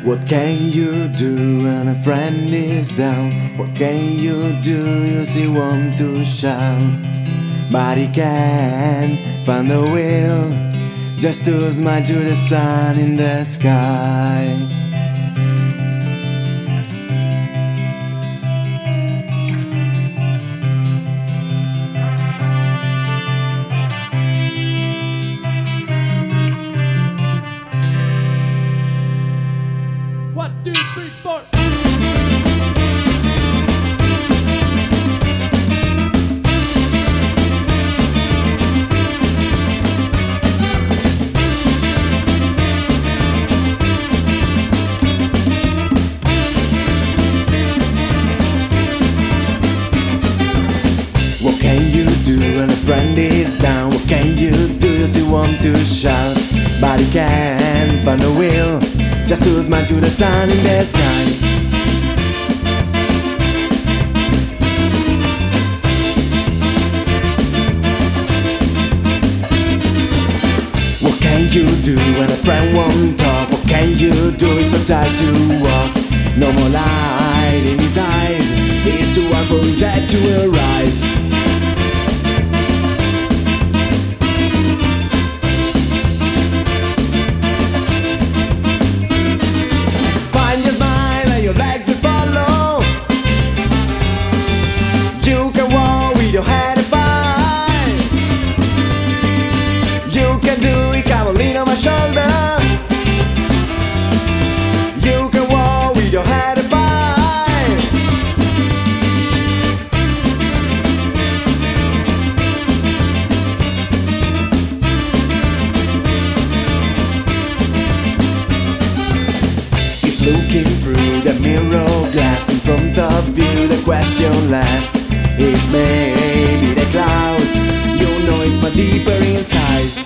What can you do when a friend is down? What can you do? You see want to shout, but he can't find the will just to smile to the sun in the sky. One, two, three, four. What can you do when a friend is down? What can you do? Does he want to shout, but he can't find the will just to smile to the sun in the sky. What can you do when a friend won't talk? What can you do? He's so tired to walk. No more light in his eyes. It's too hard for his head to arise. Find your smile and your legs will follow. You can walk with your head high. You can do it, come on, lean on my shoulder. You can walk with your head high. Looking through the mirror glass in front of you, the question lasts. It may be the clouds, you know it's much deeper inside.